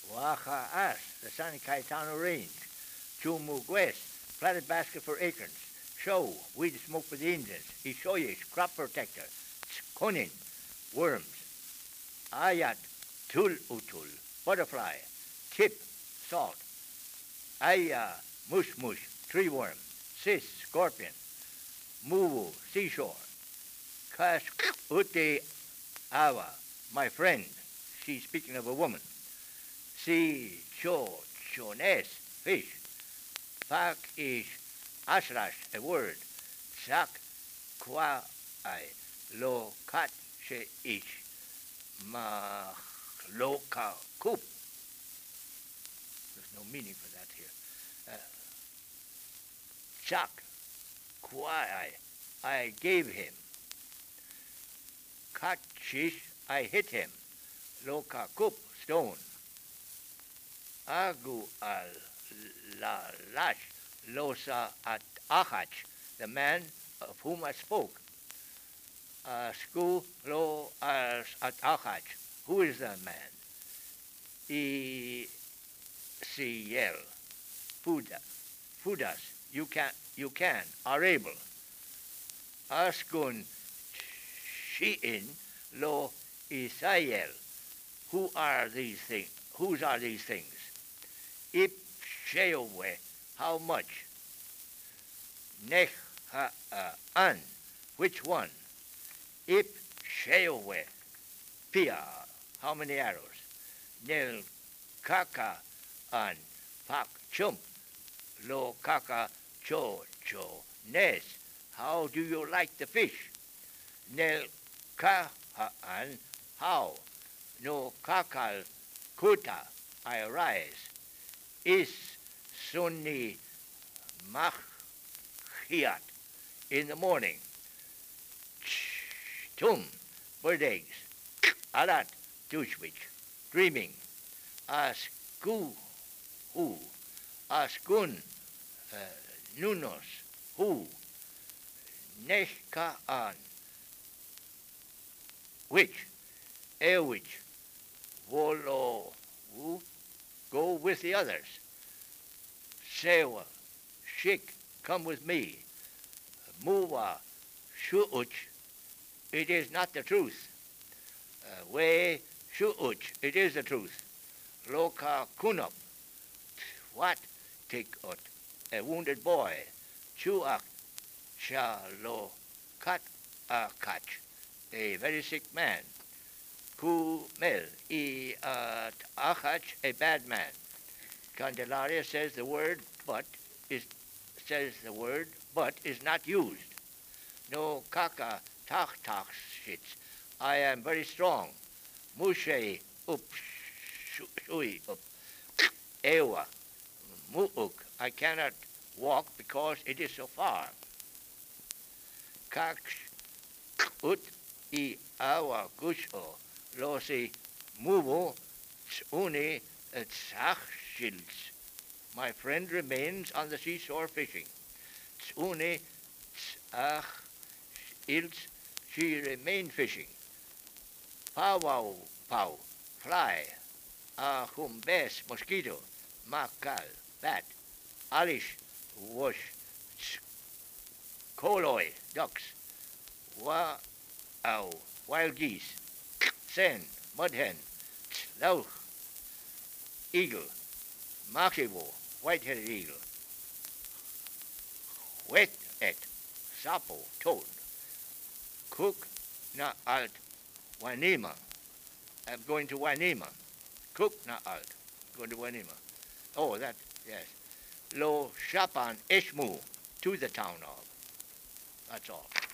Waha As, the San Cayetano Range. Chumuk West, platted basket for acorns. Show, weed smoke for the Indians. Ishoyish, crop protector. Konin, worms. Ayat, tul utul, butterfly. Tip, salt. Aya, mush mush, tree worm. Sis, scorpion. Muvu, seashore. Kas ute awa, my friend. She's speaking of a woman. Si cho chones, fish. Pak ish ashrash, a word. Sak kwa I lo kat she ish. Ma lo ka kup. There's no meaning for that here. Chak kwa I gave him. Kat shish, I hit him. Lo ka kup, stone. Agu al la lash losa at achach, the man of whom I spoke. Sku lo as at achach, who is the man? Ciel, Fudas, you can, are able. Askun Shein lo Isael, who are these things? Whose are these things? Ip sheowe, how much? Nech an, which one? Ip sheowe, pia, how many arrows? Nel kaka an, pak chump, lo kaka cho nes, how do you like the fish? Nel ka an, how? No kakal kuta, I rise. Is sunni machiat, in the morning. Tum, bird eggs. Alat, tushwich, dreaming. Asku, who? Askun, nunos, who? Neshka an, which? Which? Volo, who? Go with the others. Sewa, shik, come with me. Muwa, shu'uch, it is not the truth. We, shu'uch, it is the truth. Loka kunup, what? Tikot, a wounded boy. Chuak, shalo, kat, kach, a very sick man. Kumel, achach, a bad man. Candelaria says the word but is not used. No kaka tach shits. I am very strong. Mushe up shui up. Ewa muuk. I cannot walk because it is so far. Kak ut awa gusho. Losi muvo tsuni tsachshils. My friend remains on the seashore fishing. Tsuni tsachshils, she remained fishing. Pow, fly. Humbes, mosquito. Makal, bat. Alish, wash. Koloi, ducks. Wild geese. Sen, mud hen, lauch, eagle, makiwo, white-headed eagle, wet et, sapo, toad, cook na alt, Wanima. I'm going to Wanima. Cook na alt, going to Wanima. Oh, that, yes. Lo shapan ishmu, to the town of. That's all.